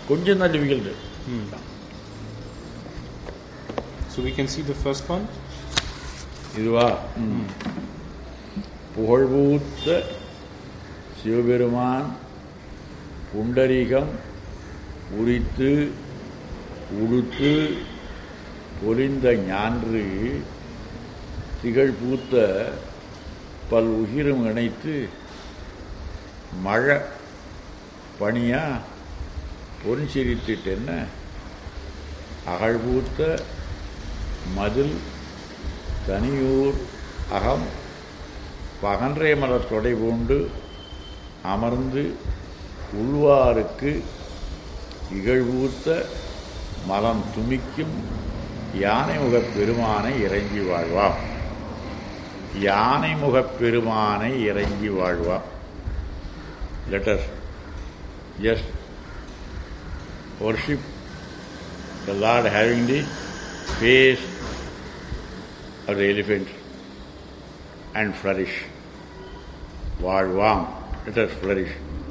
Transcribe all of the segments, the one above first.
கொஞ்சம் தான் difficult. So we can see the first one. இதுவா? புகழ்பூத்த சிவபெருமான் புண்டரீகம் உரித்து உடுத்து பொலிந்த ஞான்று திகழ்பூத்த பல் உகிரும் இணைத்து மழை பனியா பொன்சிரித்திட்டென்ன அகழ்பூத்த மதில் தனியூர் அகம் பகன்றை மலர் தொடை பூண்டு அமர்ந்து உள்வாருக்கு இகழ்பூத்த மலம் துமிக்கும் யானைமுகப் பெருமானை இறங்கி வாழ்வாம். யானைமுகப் பெருமானை இறங்கி வாழ்வாம். Let us just worship the Lord having the face of the elephant and flourish. வாழ்வாம். Let us flourish.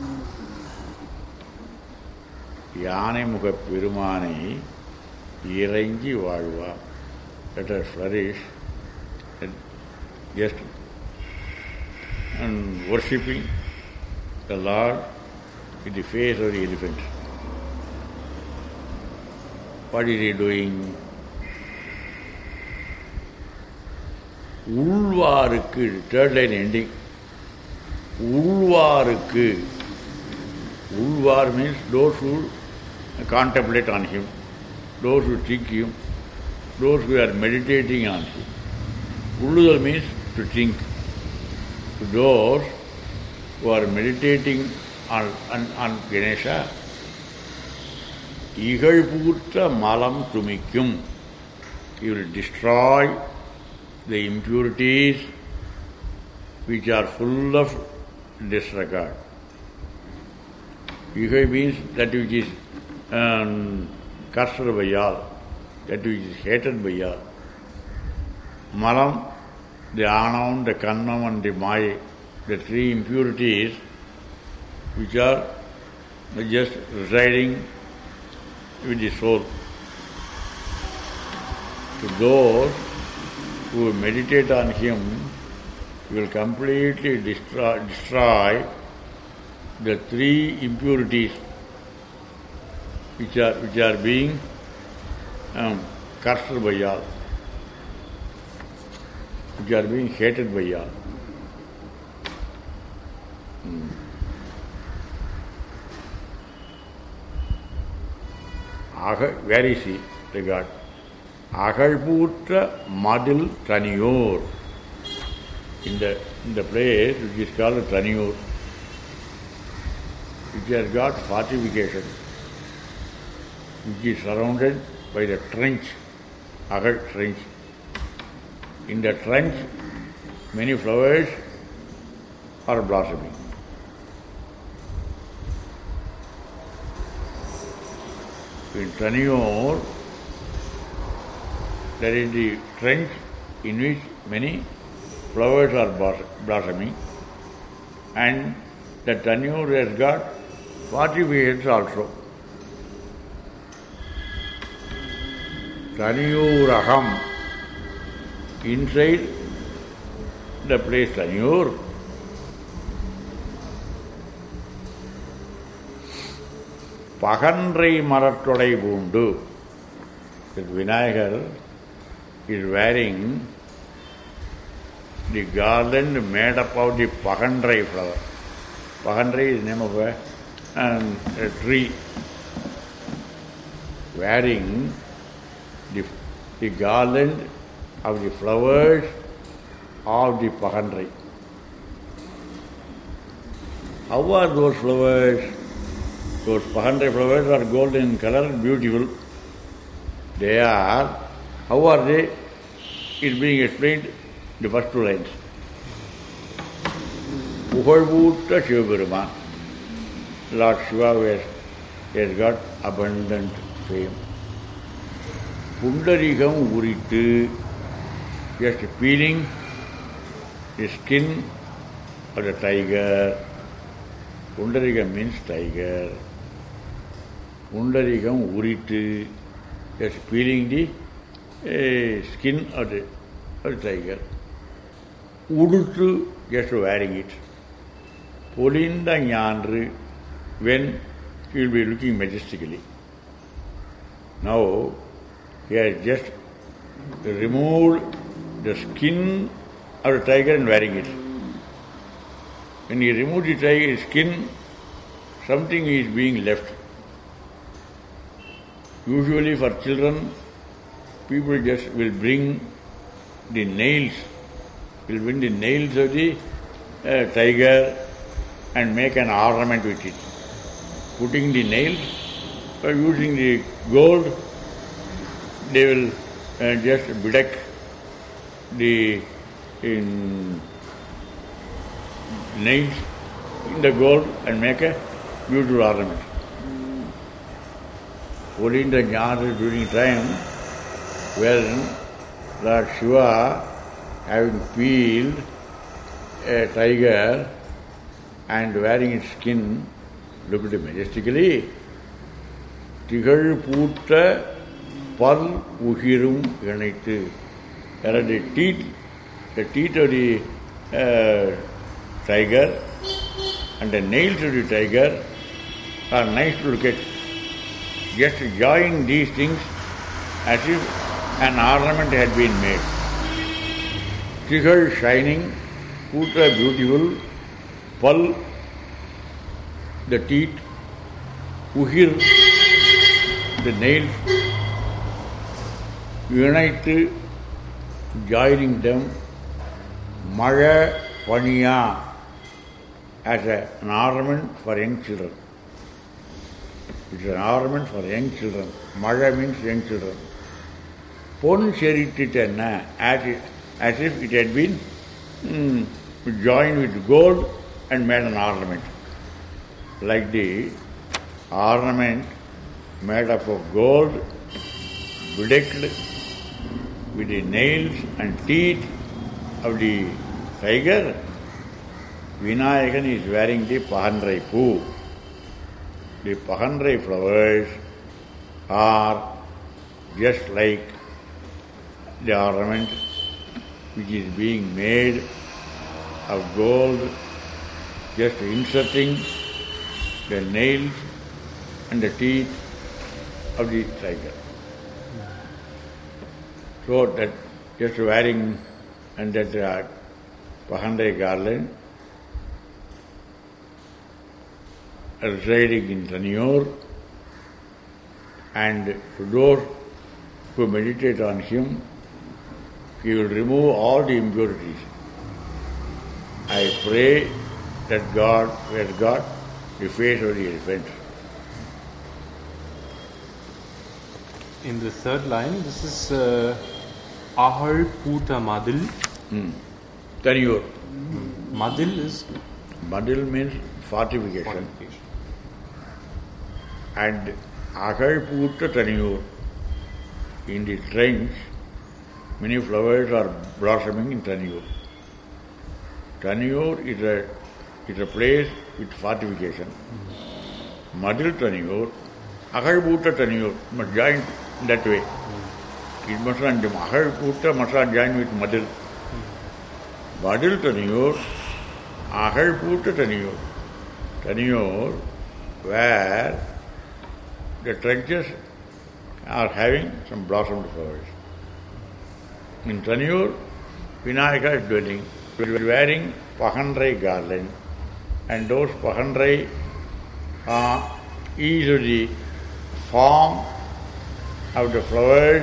யானைமுகப் பெருமானை இறங்கி வாழ்வாம். Let us flourish. Just and worshipping the Lord with the face of the elephant. What is he doing? உள்வாருக்கு, third line ending. உள்வாருக்கு. Ulvar means those who contemplate on him, those who think him, those who are meditating on him. Ulludal means to think. To those who are meditating on Ganesha, Igalputta malam tumikum. He will destroy the impurities which are full of disregard. Igai means that which is cursed by all, that which is hated by all. Malam, the Anam, the Kannam and the Maya, the three impurities which are just residing with the soul. To those who meditate on him, he will completely destroy the three impurities which are being cursed by all, which are being hated by all. Where is he, the God? Agalputra Madil Taniur. In the place which is called Taniur, which has got fortification, which is surrounded by the trench, Agal trench. In the trench, many flowers are blossoming. In Taniur, there is the trench in which many flowers are blossoming, and the Taniur has got fortifications also. Taniuraham, inside the place Taniur, Pagandrai Maratodai Bundu, that Vinayagar is wearing the garland made up of the Pagandrai flower. Pagandrai is the name of a tree. Wearing the garland of the flowers of the Pagandrai. How are those flowers? Those Pagandrai flowers are golden in color and beautiful. They are, how are they? It's being explained in the first two lines. Puhalbutta Shivaperuman. Lord Shiva has got abundant fame. Pundarigam Uritu, just peeling the skin of the tiger. Pundarigam means tiger. Pundarikam Uritu, just peeling the skin of the tiger. Udutu, just wearing it. Polinda Nyandru, when he will be looking majestically. Now, he has just removed the skin of the tiger and wearing it. When he removes the tiger's skin, something is being left. Usually for children, people just will bring the nails, of the tiger and make an ornament with it. Putting the nails, or using the gold, they will just bedeck the nails in the gold and make a beautiful ornament. Only in the Jnana during time when Lord Shiva, having peeled a tiger and wearing its skin, looked majestically. Tigal Putta Pal Uhirum Ganaitu. There are the teeth of the tiger and the nails of the tiger are nice to look at. Just join these things as if an ornament had been made. Tigal shining, Putra beautiful, Pal the teeth, Uhir the nails, unite joining them, Maya Paniya as an ornament for young children. It is an ornament for young children. Maya means young children. Pon Sherititana as if it had been joined with gold and made an ornament. Like the ornament made up of gold, bedecked with the nails and teeth of the tiger, Vinayakan is wearing the Pahandrai Poo. The Pahandrai flowers are just like the ornament which is being made of gold, just inserting the nails and the teeth of the tiger. So that just wearing and that Pahandai garland residing in Tanur, and to those who meditate on him, he will remove all the impurities. I pray that God has got the face of the elephant. In the third line, this is Ahal Puta Madil. Tanur. Madil is? Madil means fortification. And Ahal Puta Tanur. In the trench, many flowers are blossoming in Tanur. Tanur is a place with fortification. Madil Tanur, Ahal Puta Tanur must join that way. It must not, Ahal Puta must not join with Madil. Madil Tanur, Ahal Puta Tanur. Tanur, where the trenches are having some blossomed flowers. In Tanur, Vinayaka is dwelling, wearing Pahandrai garland, and those Pahandrai is the form of the flowers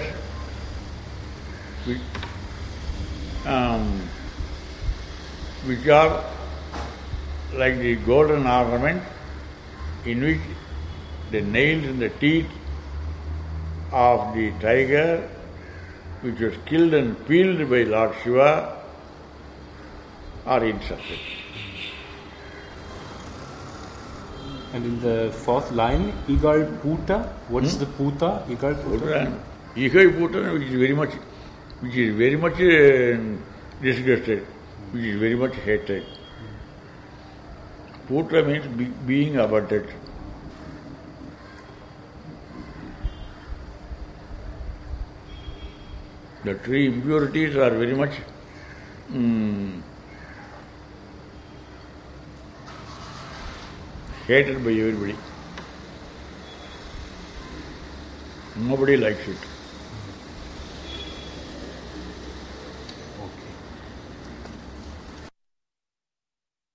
which are like the golden ornament in which the nails and the teeth of the tiger, which was killed and peeled by Lord Shiva, are inserted. And in the fourth line, Igal Puta. What is the Puta? Igal Puta? Igal Puta, which is very much disgusted, which is very much hated. Puta means being abundant. The three impurities are very much hated by everybody. Nobody likes it.